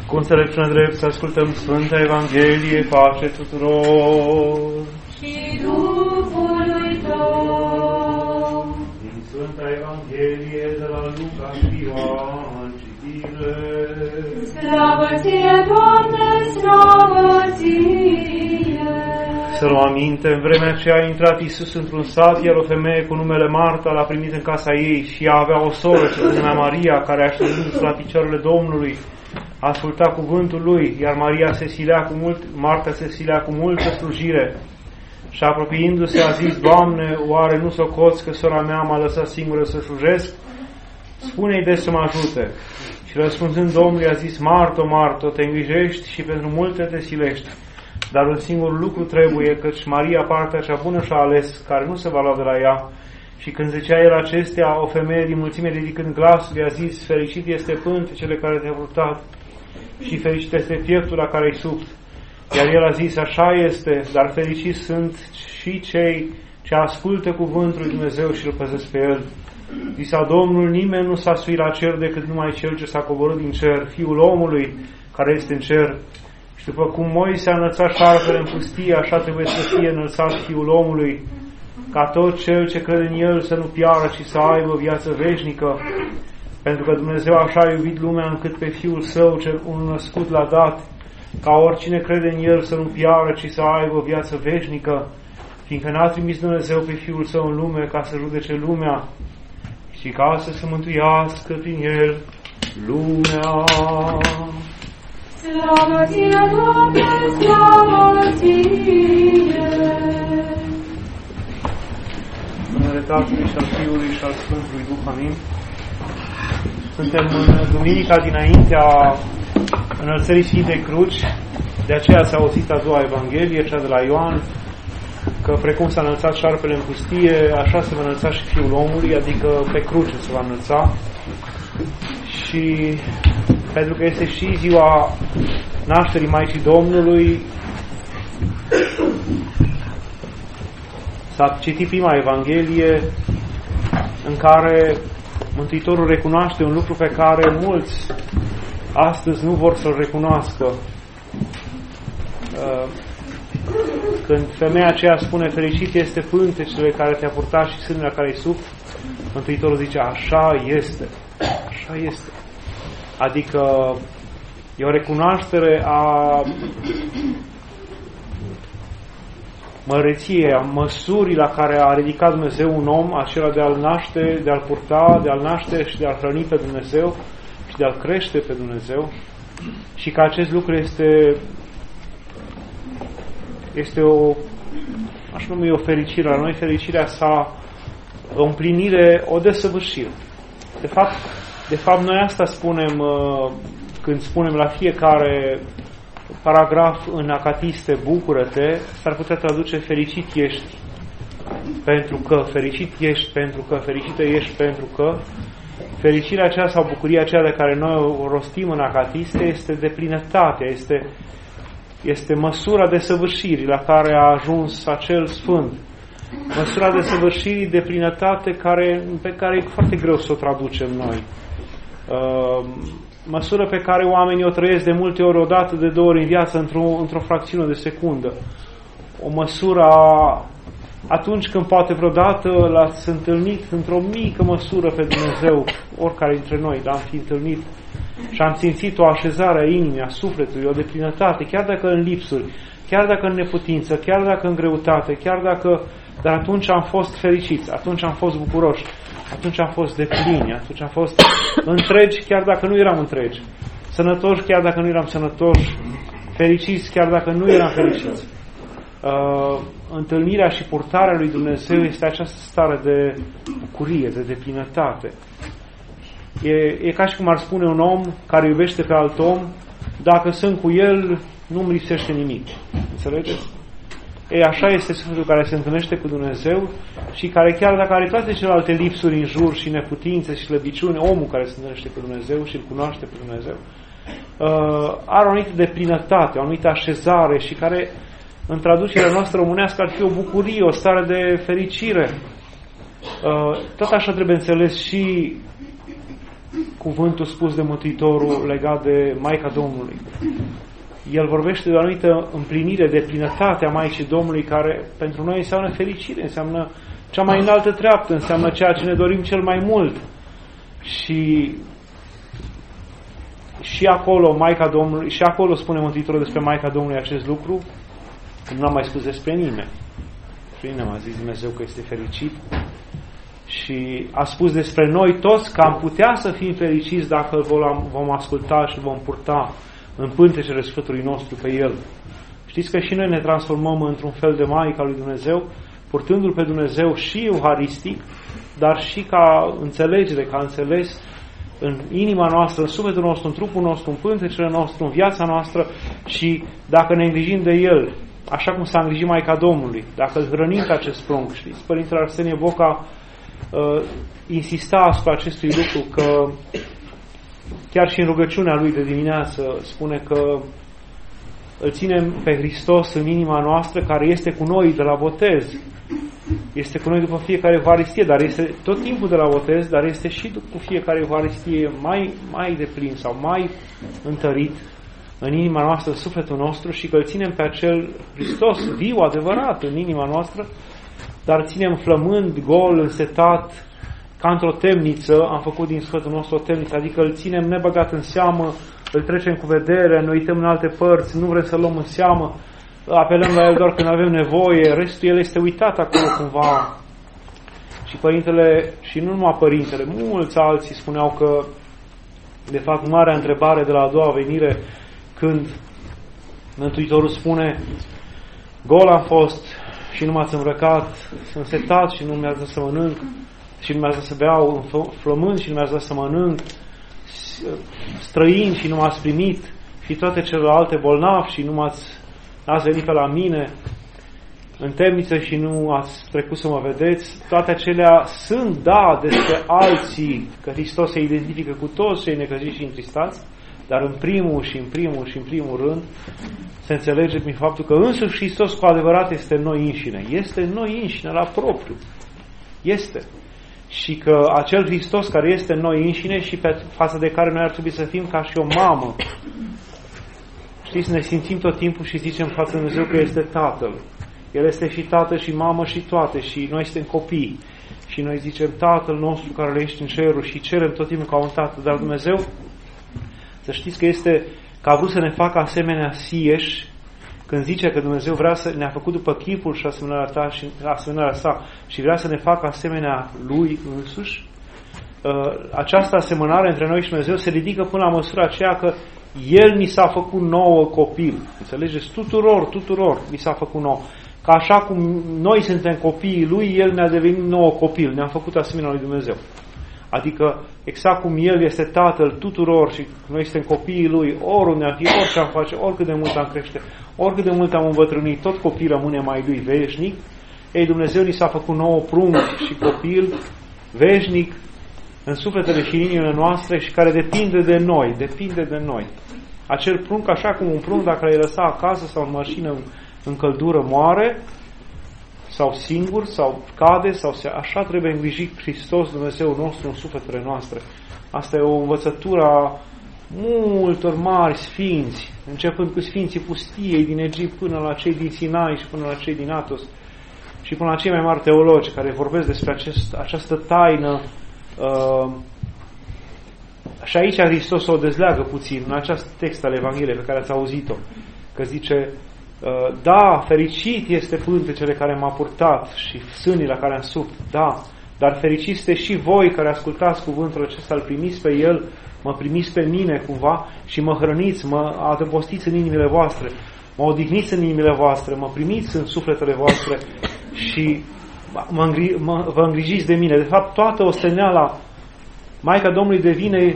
Cu înțelepciune drept să ascultăm Sfânta Evanghelie, pace tuturor. Și Duhului Tău. Din Sfânta Evanghelie de la Luca și Ioan, citire. Slavă ție, Doamne, slavă ție! Să luăm aminte, în vremea aceea a intrat Iisus într-un sat, iar o femeie cu numele Marta l-a primit în casa ei și ea avea o soră ce se numea Maria, care așteptându-se la picioarele Domnului, asculta cuvântul lui, iar Marta se silea cu multă slujire. Și apropiindu-se a zis: Doamne, oare nu socoți că sora mea m-a lăsat singură să slujesc? Spune-i de să mă ajute. Și răspunzând Domnului a zis: Marto, Marto, te îngrijești și pentru multe te silești. Dar un singur lucru trebuie, căci Maria partea cea bună și-a ales, care nu se va lua de la ea. Și când zicea el acestea, o femeie din mulțime, ridicând glasul, i-a zis: Fericit este pântecele care te-a purtat și fericit este pieptul la care ai subt. Iar el a zis: Așa este, dar fericiți sunt și cei ce ascultă cuvântul lui Dumnezeu și îl păzesc pe el. Zisa Domnul: Nimeni nu s-a suit la cer decât numai cel ce s-a coborât din cer, Fiul omului care este în cer. Și după cum Moise a înălțat șarpele în pustie, așa trebuie să fie înălțat Fiul omului, ca tot cel ce crede în el să nu piară, ci să aibă viață veșnică. Pentru că Dumnezeu așa a iubit lumea încât pe Fiul Său cel unul-născut l-a dat, ca oricine crede în el să nu piară, ci să aibă viață veșnică, fiindcă n-a trimis Dumnezeu pe Fiul Său în lume ca să judece lumea, și ca să se mântuiască prin el lumea. Slavă ție, Doamne, slavă ție! În numele Tatălui și al Fiului și al Sfântului Duh, amin. Suntem în duminica dinaintea înălțării Sfintei Cruci, de aceea s-a auzit a doua Evanghelie, cea de la Ioan, că precum s-a înălțat șarpele în pustie, așa se va înălța și Fiul omului, adică pe cruce se va înălța. Și pentru că este și ziua nașterii Maicii Domnului, s-a citit prima Evanghelie în care Mântuitorul recunoaște un lucru pe care mulți astăzi nu vor să-l recunoască. Când femeia aceea spune: Fericit este pântecele care te-a purtat și sânul la care ai subt, Mântuitorul zice: Așa este. Așa este. Adică e o recunoaștere a măreției, a măsurii la care a ridicat Dumnezeu un om, acela de a-l naște, de a-l purta, de a-l naște și de a-l hrăni pe Dumnezeu și de a-l crește pe Dumnezeu, și că acest lucru este o, aș numi, o fericire. La noi fericirea sa, o împlinire, o desăvârșire. De fapt, noi asta spunem când spunem la fiecare paragraf în acatiste: bucură-te, s-ar putea traduce: fericit ești pentru că, fericit ești pentru că, fericită ești pentru că. Fericirea aceea sau bucuria aceea de care noi o rostim în acatiste este deplinătatea, este măsura desăvârșirii la care a ajuns acel sfânt. Măsura desăvârșirii de plinătate pe care e foarte greu să o traducem noi. Măsură pe care oamenii o trăiesc de multe ori, odată, de două ori în viață, într-o fracțiune de secundă. O măsură atunci când poate vreodată l-ați întâlnit într-o mică măsură pe Dumnezeu, oricare dintre noi l-am fi întâlnit, și am simțit o așezare a inimii, a sufletului, o deplinătate, chiar dacă în lipsuri, chiar dacă în neputință, chiar dacă în greutate, dar atunci am fost fericiți, atunci am fost bucuroși, atunci am fost deplini, atunci am fost întregi chiar dacă nu eram întregi, sănătoși chiar dacă nu eram sănătoși, fericiți chiar dacă nu eram fericiți. Întâlnirea și purtarea lui Dumnezeu este această stare de bucurie, de deplinătate. E ca și cum ar spune un om care iubește pe alt om: dacă sunt cu el, nu-mi lipsește nimic. Înțelegeți? Așa este sufletul care se întâlnește cu Dumnezeu și care, chiar dacă are toate celelalte lipsuri în jur și neputințe și slăbiciuni, omul care se întâlnește cu Dumnezeu și îl cunoaște pe Dumnezeu, are o anumită deplinătate, o anumită așezare, și care, în traducerea noastră românească, ar fi o bucurie, o stare de fericire. Tot așa trebuie înțeles și cuvântul spus de Mântuitorul legat de Maica Domnului. El vorbește de o anumită împlinire, de plinătatea Maicii Domnului, care pentru noi înseamnă fericire, înseamnă cea mai înaltă treaptă, înseamnă ceea ce ne dorim cel mai mult. Și acolo Maica Domnului, și acolo spune Mântuitorul despre Maica Domnului acest lucru, nu l-am mai spus despre nimeni. Despre nimeni a zis Dumnezeu că este fericit și a spus despre noi toți că am putea să fim fericiți dacă îl vom asculta și vom purta în pântecele sfântului nostru pe El. Știți că și noi ne transformăm într-un fel de Maica lui Dumnezeu, purtându-L pe Dumnezeu și euharistic, dar și ca înțelegere, ca înțeles în inima noastră, în sufletul nostru, în trupul nostru, în pântecele nostru, în viața noastră și dacă ne îngrijim de El, așa cum s-a îngrijit Maica Domnului, dacă îl hrănim pe acest prunc. Știți, Părintele Arsenie Boca insista asupra acestui lucru, că chiar și în rugăciunea lui de dimineață spune că îl ținem pe Hristos în inima noastră, care este cu noi de la botez. Este cu noi după fiecare Euharistie, dar este tot timpul de la botez, dar este și după fiecare Euharistie mai deplin sau mai întărit în inima noastră, în sufletul nostru, și că îl ținem pe acel Hristos viu, adevărat, în inima noastră, dar ținem flămând, gol, însetat, ca într-o temniță. Am făcut din sufletul nostru o temniță, adică îl ținem nebăgat în seamă, îl trecem cu vedere, ne uităm în alte părți, nu vrem să-l luăm în seamă, apelăm la el doar când avem nevoie, restul el este uitat acolo cumva. Și Părintele, și nu numai Părintele, mulți alții spuneau că, de fapt, marea întrebare de la a doua venire, când Mântuitorul spune: gol am fost și nu m-ați îmbrăcat, sunt setat și nu mi-ați dat să mănânc, și nu mi-ați dat să beau, flămând și nu mi-ați dat să mănânc, străin și nu m-ați primit, și toate celelalte, bolnavi și nu n-ați venit pe la mine, în temniță și nu ați trecut să mă vedeți. Toate acelea sunt, da, despre alții, că Hristos se identifică cu toți cei necăjiți și întristați, dar în primul rând se înțelege prin faptul că însuși Hristos cu adevărat este în noi înșine. Este în noi înșine la propriu. Este. Și că acel Hristos care este în noi înșine și față de care noi ar trebui să fim ca și o mamă. Știți, ne simțim tot timpul și zicem față de Dumnezeu că este Tatăl. El este și tată și mamă și toate, și noi suntem copii. Și noi zicem: Tatăl nostru care ești în cerul, și cerem tot timpul ca un tată. Dar Dumnezeu, să știți că este, că a vrut să ne facă asemenea sieși, când zice că Dumnezeu vrea să ne-a făcut după chipul și asemenea sa și vrea să ne facă asemenea Lui însuși. Această asemănare între noi și Dumnezeu se ridică până la măsura aceea că El ni s-a făcut nouă copil. Înțelegeți? Tuturor ni s-a făcut nouă. Că așa cum noi suntem copiii Lui, El ne-a devenit nouă copil. Ne-a făcut asemenea lui Dumnezeu. Adică exact cum El este Tatăl tuturor și noi suntem copiii Lui, oriunde am fi, orice am face, oricât de mult am crește, oricât de mult am îmbătrânit, tot copil rămâne mai Lui veșnic. Ei, Dumnezeu ni s-a făcut nouă prunc și copil veșnic în sufletele și inimile noastre și care depinde de noi. Acel prunc, așa cum un prunc, dacă l-ai lăsa acasă sau în mașină în căldură, moare, sau singur, sau cade, sau așa trebuie îngrijit Hristos, Dumnezeu nostru, în sufletele noastre. Asta e o învățătură a multor mari sfinți, începând cu sfinții pustiei din Egipt până la cei din Sinai și până la cei din Atos și până la cei mai mari teologi care vorbesc despre această taină. Și aici Hristos o dezleagă puțin în acest text al Evangheliei pe care ați auzit-o, că zice: da, fericit este pântecele care m-a purtat și sânii la care am subt, da, dar fericiți sunteți și voi care ascultați cuvântul acesta, îl primiți pe El, mă primiți pe mine cumva și mă hrăniți, mă adăpostiți în inimile voastre, mă odihniți în inimile voastre, mă primiți în sufletele voastre și vă îngrijiți de mine. De fapt, toată osteneala Maica Domnului devine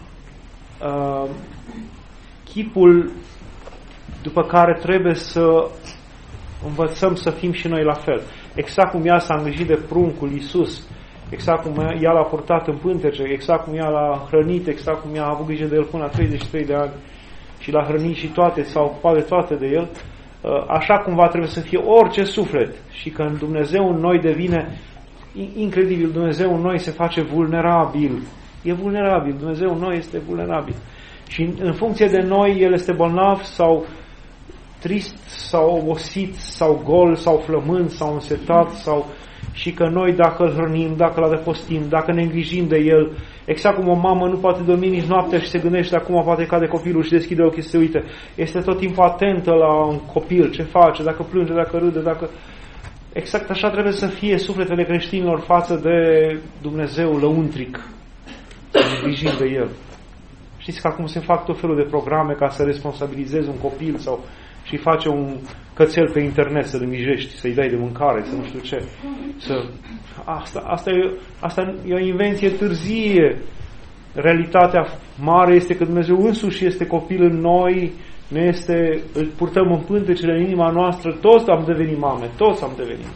chipul după care trebuie să învățăm să fim și noi la fel. Exact cum ea s-a îngrijit de pruncul Iisus, exact cum ea l-a purtat în pântece, exact cum ea l-a hrănit, exact cum ea a avut grijă de el până la 33 de ani și l-a hrănit și toate, s-a ocupat de toate de el, așa cumva trebuie să fie orice suflet. Și când Dumnezeu în noi devine incredibil, Dumnezeu în noi se face vulnerabil E vulnerabil. Dumnezeu în noi este vulnerabil. Și în funcție de noi, El este bolnav sau trist sau obosit sau gol sau flămând sau însetat sau... Și că noi, dacă îl hrănim, dacă îl adăpostim, dacă ne îngrijim de el, exact cum o mamă nu poate dormi nici noaptea și se gândește acum poate cade copilul și deschide ochii și se uite, este tot timpul atentă la un copil, ce face, dacă plânge, dacă râde, dacă... Exact așa trebuie să fie sufletele creștinilor față de Dumnezeu lăuntric, să ne îngrijim de el. Știți că acum se fac tot felul de programe ca să responsabilizezi un copil sau și face un cățel pe internet să-l îngrijești, să-i dai de mâncare, să nu știu ce. Asta e o invenție târzie. Realitatea mare este că Dumnezeu însuși este copil în noi, îl purtăm în pântecele în inima noastră, toți am devenit mame, toți am devenit.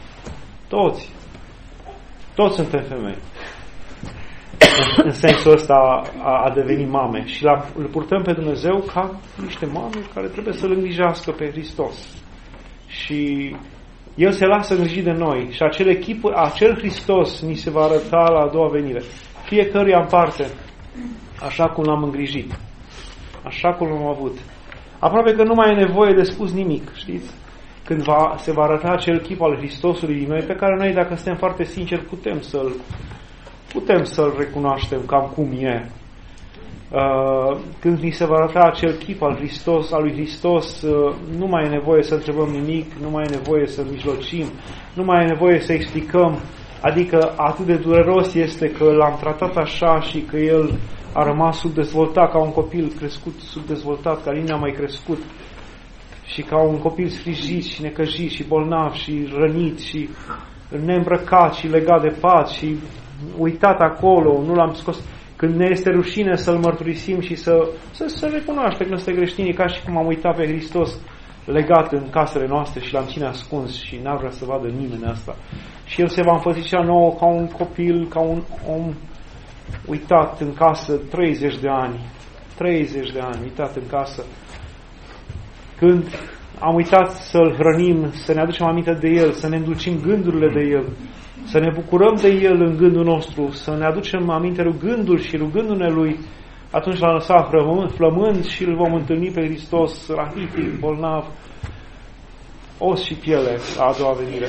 Toți suntem femei. În sensul ăsta a devenit mame. Și îl purtăm pe Dumnezeu ca niște mame care trebuie să-L îngrijească pe Hristos. Și El se lasă îngrijit de noi. Și acel Hristos ni se va arăta la a doua venire. Fiecăruia în parte, așa cum l-am îngrijit. Așa cum l-am avut. Aproape că nu mai e nevoie de spus nimic, știți? Când se va arăta acel chip al Hristosului din noi, pe care noi, dacă suntem foarte sinceri, putem să-L recunoaștem cam cum e. Când ni se va arăta acel chip al lui Hristos, nu mai e nevoie să întrebăm nimic, nu mai e nevoie să mijlocim, nu mai e nevoie să explicăm. Adică atât de dureros este că l-am tratat așa și că el a rămas subdezvoltat, ca un copil crescut subdezvoltat, care nu a mai crescut, și ca un copil sfrijit și necăjit și bolnav și rănit și neîmbrăcat și legat de pat și uitat acolo, nu l-am scos. Când ne este rușine să-L mărturisim și să recunoaștem că suntem creștini, ca și cum am uitat pe Hristos legat în casele noastre și l-am ține ascuns și n-ar vrea să vadă nimeni asta. Și El se va înfățișa nouă ca un copil, ca un om uitat în casă 30 de ani, uitat în casă. Când am uitat să-L hrănim, să ne aducem aminte de El, să ne îndulcim gândurile de El, să ne bucurăm de El în gândul nostru, să ne aducem aminte rugându-L și rugându-ne Lui, atunci l-am lăsat flămând și îl vom întâlni pe Hristos rahitic, bolnav, os și piele la a doua venire.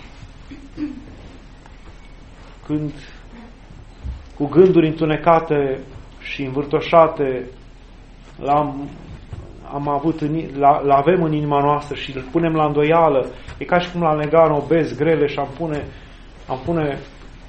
Când cu gânduri întunecate și învârtoșate l-avem în inima noastră și îl punem la îndoială, e ca și cum l-am legat în obezi grele și am pune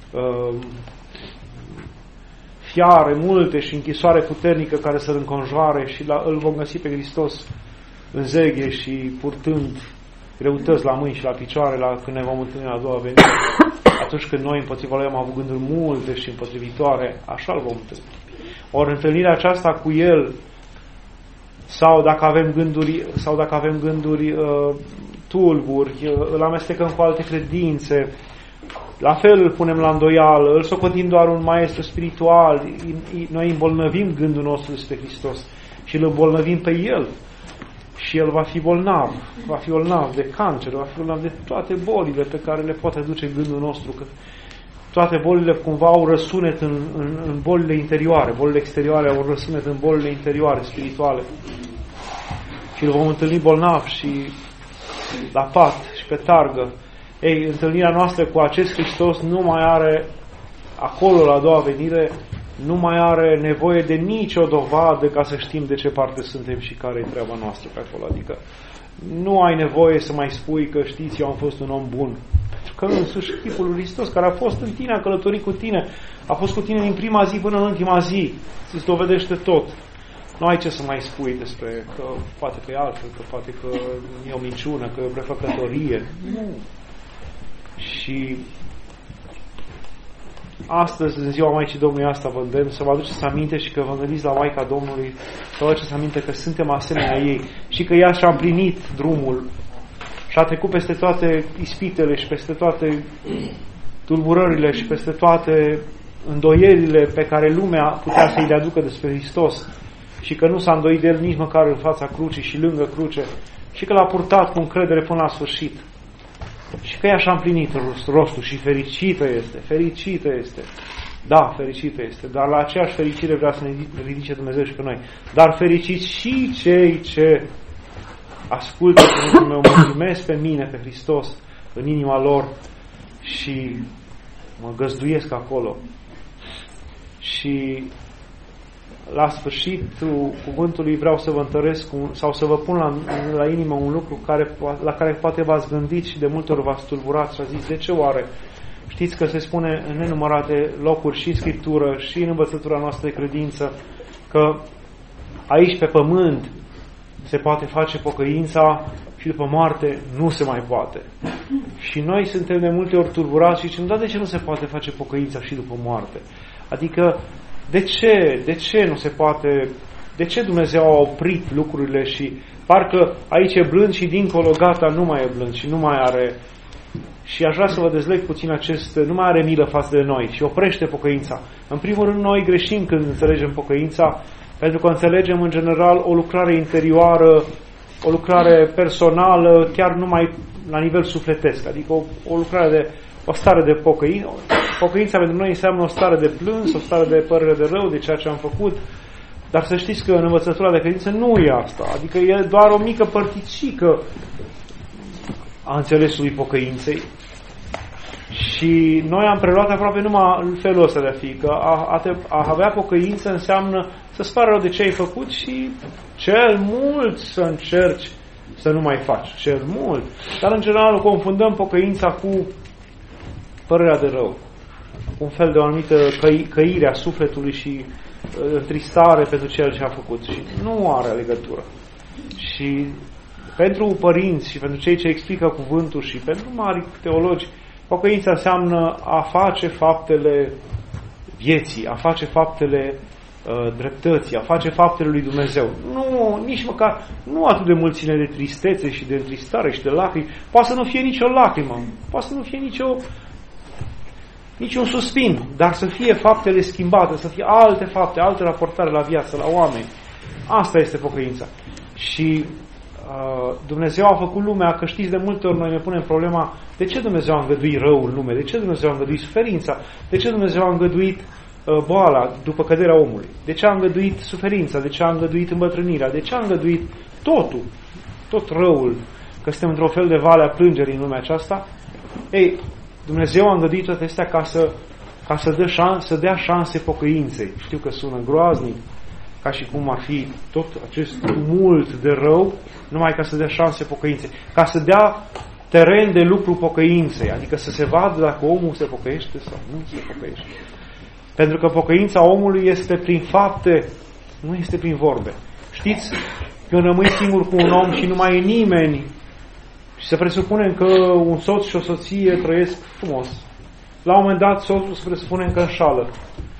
fiare multe și închisoare puternică care să-L înconjoare și îl vom găsi pe Hristos în zeghe și purtând greutăți la mâini și la picioare când ne vom întâlni la a doua venire. Atunci când noi împotriva Lui am avut gânduri multe și împotrivitoare, așa îl vom întâlni. Ori întâlnirea aceasta cu El, sau dacă avem gânduri tulburi, îl amestecăm cu alte credințe, la fel îl punem la îndoială, îl socotim doar un maestru spiritual, noi îmbolnăvim gândul nostru despre Hristos și îl îmbolnăvim pe El. Și el va fi bolnav de cancer, va fi bolnav de toate bolile pe care le poate duce gândul nostru, că toate bolile cumva au răsunet în bolile interioare, bolile exterioare au răsunet în bolile interioare, spirituale. Și îl vom întâlni bolnav și la pat și pe targă. Ei, întâlnirea noastră cu acest Hristos nu mai are, acolo la a doua venire, nu mai are nevoie de nicio dovadă ca să știm de ce parte suntem și care e treaba noastră pe acolo. Adică nu ai nevoie să mai spui că știți, eu am fost un om bun. Pentru că însuși chipul lui Hristos care a fost în tine, a călătorit cu tine, a fost cu tine din prima zi până în ultima zi, îți dovedește tot. Nu ai ce să mai spui despre că poate că e altfel, că poate că e o minciună, că e o prefăcătorie. Nu. Și astăzi, în ziua Maicii Domnului, asta vă îndemn să vă aduceți aminte și că vă gândiți la Maica Domnului, să vă aduceți aminte că suntem asemenea ei și că ea și-a împlinit drumul și a trecut peste toate ispitele și peste toate tulburările și peste toate îndoierile pe care lumea putea să-i le aducă despre Hristos și că nu s-a îndoit de El nici măcar în fața crucii și lângă cruce și că l-a purtat cu încredere până la sfârșit. Și că ea și-a împlinit rostul și fericită este Da, fericită este, dar la aceeași fericire vrea să ne ridice Dumnezeu și pe noi. Dar fericiți și cei ce ascultă cuvântul meu, mă primesc pe mine, pe Hristos, în inima lor și mă găzduiesc acolo. Și la sfârșitul cuvântului vreau să vă întăresc sau să vă pun la inimă un lucru la care poate v-ați gândit și de multe ori v-ați tulburat și a zis, de ce oare? Știți că se spune în nenumărate locuri și în Scriptură și în învățătura noastră de credință că aici pe pământ se poate face pocăința și după moarte nu se mai poate. Și noi suntem de multe ori tulburați și zicem, da, de ce nu se poate face pocăința și după moarte? Adică, de ce nu se poate, de ce Dumnezeu a oprit lucrurile și parcă aici e blând și dincolo gata, nu mai e blând și nu mai are. Și aș vrea să vă dezleg puțin nu mai are milă față de noi și oprește pocăința. În primul rând, noi greșim când înțelegem pocăința, pentru că înțelegem în general o lucrare interioară, o lucrare personală, chiar numai la nivel sufletesc, adică o lucrare o stare de pocăință. Pocăința pentru noi înseamnă o stare de plâns, o stare de părere de rău de ceea ce am făcut, dar să știți că în învățătura de credință nu e asta, adică e doar o mică părticică a înțelesului pocăinței. Și noi am preluat aproape numai în felul ăsta de a fi, că a avea pocăință înseamnă să-ți pară rău de ce ai făcut și cel mult să încerci să nu mai faci. Cel mult. Dar în general confundăm pocăința cu părerea de rău. Un fel de o anumită căire a sufletului și tristare pentru ceea ce a făcut. Și nu are legătură. Și pentru părinți și pentru cei ce explică cuvântul și pentru mari teologi, pocăința înseamnă a face faptele vieții, a face faptele dreptății, a face faptele lui Dumnezeu. Nu, nici măcar, nu atât de mult ține de tristețe și de întristare și de lacrimi. Poate să nu fie nicio lacrimă, poate să nu fie niciun suspin, dar să fie faptele schimbate, să fie alte fapte, alte raportare la viață, la oameni. Asta este pocăința. Și Dumnezeu a făcut lumea, că știți, de multe ori noi ne punem problema, de ce Dumnezeu a îngăduit răul în lume, de ce Dumnezeu a îngăduit suferința, de ce Dumnezeu a îngăduit boala după căderea omului, de ce a îngăduit suferința, de ce a îngăduit îmbătrânirea, de ce a îngăduit totul, tot răul, că suntem într-o fel de vale a plângerii în lumea aceasta. Ei, Dumnezeu a îngăduit toate astea ca să dea șanse pocăinței. Știu că sună groaznic, ca și cum ar fi tot acest tumult de rău, numai ca să dea șanse pocăinței, ca să dea teren de lucru pocăinței, adică să se vadă dacă omul se pocăiește sau nu se pocăiește. Pentru că pocăința omului este prin fapte, nu este prin vorbe. Știți, când rămâi singur cu un om și nu mai e nimeni, și să presupunem că un soț și o soție trăiesc frumos, la un moment dat soțul să presupunem că înșală.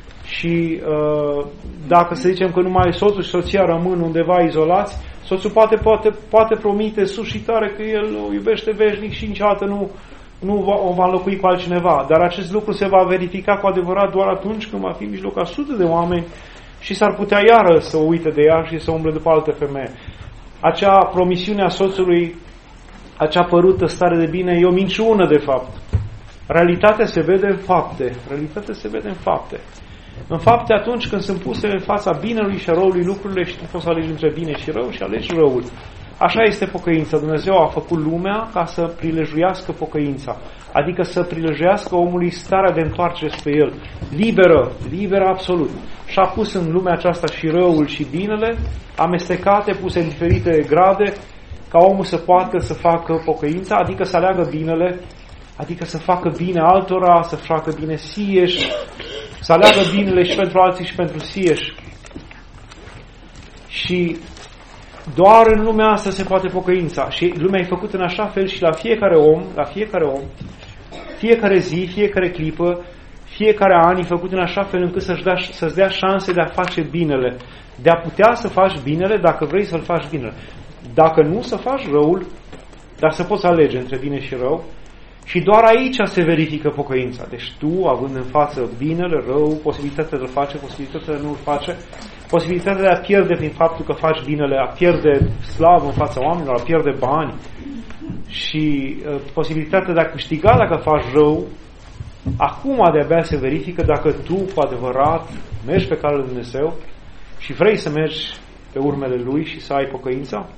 Și dacă să zicem că numai soțul și soția rămân undeva izolați, soțul poate promite sus și tare că el o iubește veșnic și niciodată nu o va înlocui cu altcineva. Dar acest lucru se va verifica cu adevărat doar atunci când va fi în mijloc a sute de oameni și s-ar putea iară să o uite de ea și să umble după altă femeie. Acea promisiune a soțului, acea părută stare de bine, e o minciună de fapt. Realitatea se vede în fapte. Realitatea se vede în fapte. În fapte, atunci când sunt puse în fața binelui și a răului lucrurile și tu poți să alegi între bine și rău și alegi răul. Așa este pocăința. Dumnezeu a făcut lumea ca să prilejuiască pocăința. Adică să prilejuiască omului starea de întoarcere spre el. Liberă absolut. Și a pus în lumea aceasta și răul și binele, amestecate, puse în diferite grade, ca omul să poată să facă pocăința, adică să aleagă binele, adică să facă bine altora, să facă bine sieși, să aleagă binele și pentru alții și pentru sieși. Și doar în lumea asta se poate pocăința. Și lumea e făcută în așa fel și la fiecare om, fiecare zi, fiecare clipă, fiecare an e făcut în așa fel încât să-ți dea șanse de a face binele. De a putea să faci binele dacă vrei să-l faci binele. Dacă nu, să faci răul, dar să poți alege între bine și rău. Și doar aici se verifică pocăința. Deci tu, având în față binele, rău, posibilitatea de a face, posibilitatea de a nu-l face, posibilitatea de a pierde prin faptul că faci binele, a pierde slavă în fața oamenilor, a pierde bani și posibilitatea de a câștiga dacă faci rău, Acum de-abia se verifică dacă tu cu adevărat mergi pe calea lui Dumnezeu și vrei să mergi pe urmele Lui și să ai pocăința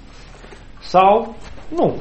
sau nu.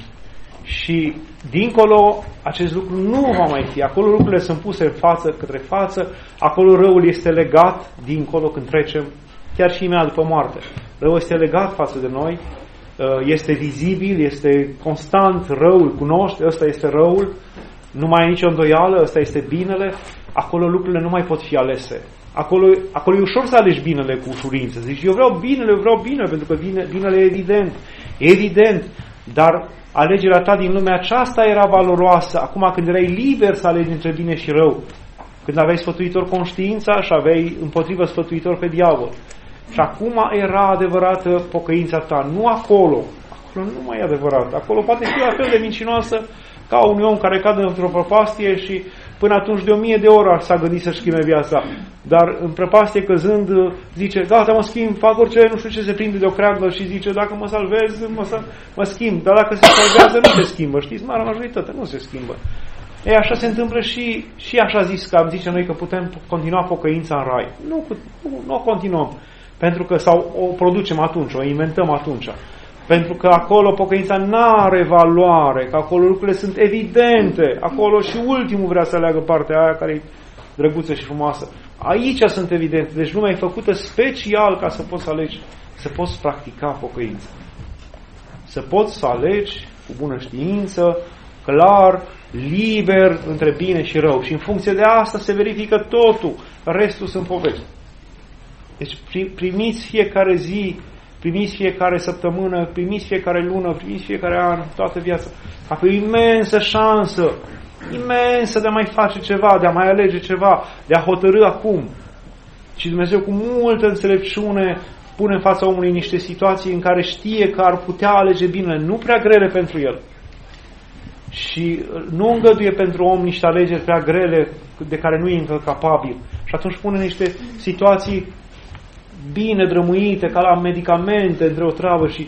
Și dincolo acest lucru nu va mai fi. Acolo lucrurile sunt puse față către față, acolo răul este legat dincolo când trecem, chiar și imediat după moarte. Răul este legat față de noi, este vizibil, este constant, răul cunoște, ăsta este răul, nu mai e nicio îndoială, ăsta este binele, acolo lucrurile nu mai pot fi alese. Acolo e ușor să alegi binele cu ușurință. Zici, eu vreau bine, pentru că binele e evident, dar alegerea ta din lumea aceasta era valoroasă. Acum când erai liber să alegi între bine și rău, când aveai sfătuitor conștiința și aveai împotrivă sfătuitor pe diavol. Și acum era adevărată pocăința ta, nu acolo. Acolo nu mai e adevărat. Acolo poate fi la fel de mincinoasă ca un om care cade într-o prăpastie și până atunci de 1000 de ori s-a gândit să-și schimbe viața. Dar în prăpastie căzând zice, gata, mă schimb, fac orice, nu știu ce, se prinde de o creangă și zice, dacă mă salvez, mă schimb. Dar dacă se salvează, nu se schimbă. Știți, marea majoritate nu se schimbă. Ei, așa se întâmplă și așa zis că am zice noi că putem continua pocăința în rai. Nu o continuăm. Pentru că sau o producem atunci, o inventăm atunci. Pentru că acolo pocăința n-are valoare, că acolo lucrurile sunt evidente. Acolo și ultimul vrea să aleagă partea aia care e drăguță și frumoasă. Aici sunt evidente. Deci lumea e făcută special ca să poți alegi, să poți practica pocăința. Să poți să alegi cu bună știință, clar, liber, între bine și rău. Și în funcție de asta se verifică totul. Restul sunt povești. Deci primiți fiecare zi, primiți fiecare săptămână, primiți fiecare lună, primiți fiecare an, toată viața. Ca o imensă șansă, imensă de a mai face ceva, de a mai alege ceva, de a hotărî acum. Și Dumnezeu cu multă înțelepciune pune în fața omului niște situații în care știe că ar putea alege binele, nu prea grele pentru el. Și nu îngăduie pentru om niște alegeri prea grele de care nu e încă capabil. Și atunci pune niște situații bine drămuite, ca la medicamente între o travă și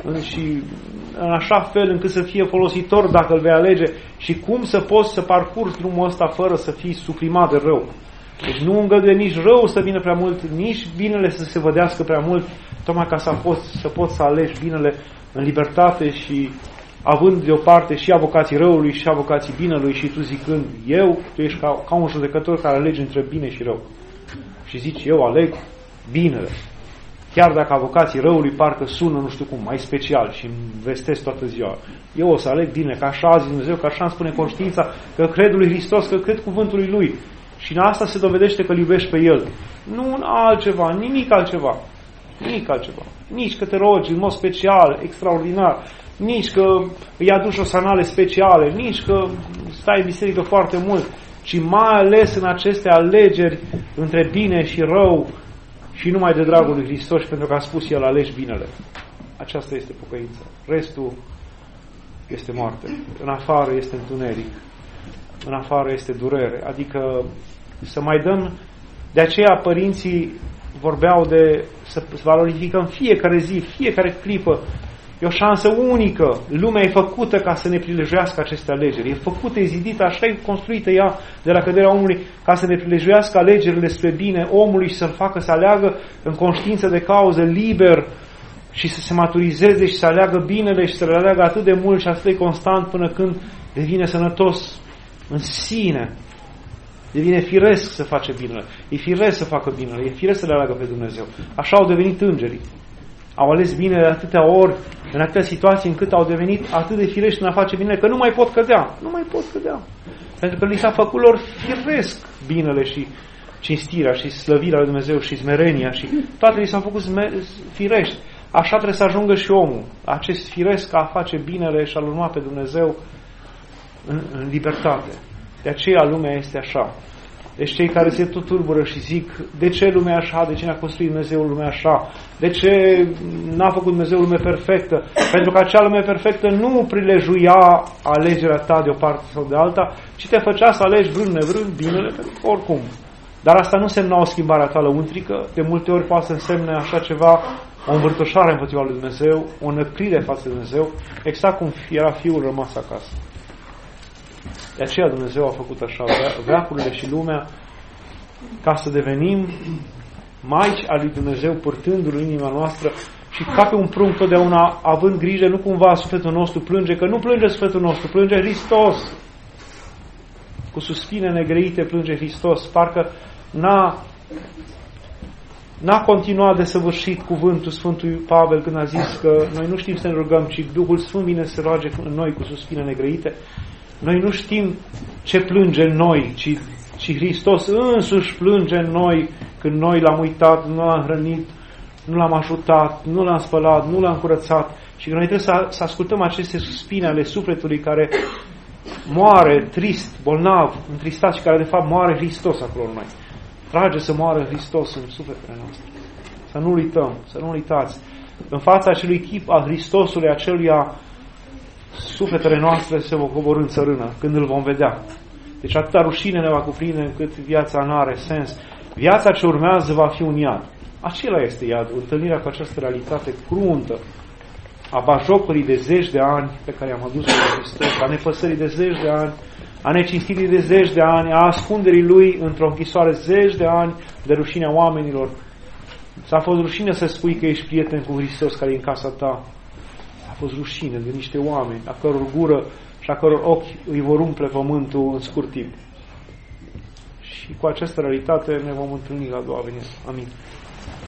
în așa fel încât să fie folositor dacă îl vei alege și cum să poți să parcurgi drumul ăsta fără să fii suprimat de rău. Deci nu îngăduie nici rău să vină prea mult, nici binele să se vădească prea mult, tocmai ca să poți să alegi binele în libertate și având deoparte și avocații răului și avocații binelui și tu zicând tu ești ca un judecător care alege între bine și rău. Și zici, eu aleg binele. Chiar dacă avocații răului parcă sună, nu știu cum, mai special și investesc toată ziua. Eu o să aleg bine, că așa a zis Dumnezeu, că așa îmi spune conștiința, că cred lui Hristos, că cred cuvântului Lui. Și în asta se dovedește că îl iubești pe El. Nu în altceva, nimic altceva. Nimic altceva. Nici că te rogi în mod special, extraordinar, nici că îi aduci o sanale speciale, nici că stai în biserică foarte mult, ci mai ales în aceste alegeri între bine și rău și numai de dragul lui Hristos, pentru că a spus El, alegi binele. Aceasta este pocăința. Restul este moarte. În afară este întuneric. În afară este durere. Adică să mai dăm... De aceea părinții vorbeau de să valorificăm fiecare zi, fiecare clipă. E o șansă unică. Lumea e făcută ca să ne prilejuiască aceste alegeri. E făcută, e zidită, așa e construită ea de la căderea omului, ca să ne prilejuiască alegerile spre bine omului și să-l facă să aleagă în conștiință de cauză, liber, și să se maturizeze și să aleagă binele și să le aleagă atât de mult și atât de constant până când devine sănătos în sine. Devine firesc să face binele. E firesc să facă binele. E firesc să le aleagă pe Dumnezeu. Așa au devenit îngerii. Au ales bine de atâtea ori, în atâtea situații, încât au devenit atât de firești în a face binele, că nu mai pot cădea. Nu mai pot cădea. Pentru că li s-a făcut lor firesc binele și cinstirea și slăvirea lui Dumnezeu și smerenia și toate li s-au făcut firești. Așa trebuie să ajungă și omul. Acest firesc a face binele și a-L urma pe Dumnezeu în libertate. De aceea lumea este așa. Deci cei care se tot tulbură și zic, de ce lumea așa, de ce ne-a construit Dumnezeu lumea așa, de ce n-a făcut Dumnezeu lume perfectă? Pentru că acea lume perfectă nu prilejuia alegerea ta de o parte sau de alta, ci te făcea să alegi vrând nevrând binele, pentru că oricum. Dar asta nu semna o schimbare a ta lăuntrică, de multe ori poate să însemne așa ceva, o învârtoșare împotriva lui Dumnezeu, o năprire față de Dumnezeu, exact cum era fiul rămas acasă. De aceea Dumnezeu a făcut așa veacurile și lumea, ca să devenim maici a lui Dumnezeu, purtându-L în inima noastră și ca pe un prunc totdeauna având grijă, nu cumva sufletul nostru plânge, că nu plânge sufletul nostru, plânge Hristos. Cu suspine negreite plânge Hristos. Parcă n-a continuat de săvârșit cuvântul Sfântului Pavel când a zis că noi nu știm să ne rugăm, ci Duhul Sfânt vine să roage în noi cu suspine negrăite. Noi nu știm ce plânge în noi, ci Hristos însuși plânge în noi când noi l-am uitat, nu l-am hrănit, nu l-am ajutat, nu l-am spălat, nu l-am curățat. Și că noi trebuie să ascultăm aceste suspine ale sufletului care moare trist, bolnav, întristat și care de fapt moare Hristos acolo în noi. Trage să moară Hristos în sufletele noastre. Să nu uităm, să nu uitați. În fața acelui chip al Hristosului, aceluia sufletele noastre se vor coborî în țărână când îl vom vedea. Deci atâta rușine ne va cuprinde încât viața nu are sens. Viața ce urmează va fi un iad. Acela este iadul, întâlnirea cu această realitate cruntă a bajocorii de zeci de ani pe care am adus-o la Hristos, a nepăsării de zeci de ani, a necinstirii de zeci de ani, a ascunderii Lui într-o închisoare zeci de ani de rușinea oamenilor. Ți-a fost rușine să spui că ești prieten cu Hristos care e în casa ta. A fost rușine de niște oameni a căror gură și a căror ochi îi vor umple pământul în scurt timp. Și cu această realitate ne vom întâlni la a doua venire. Amin.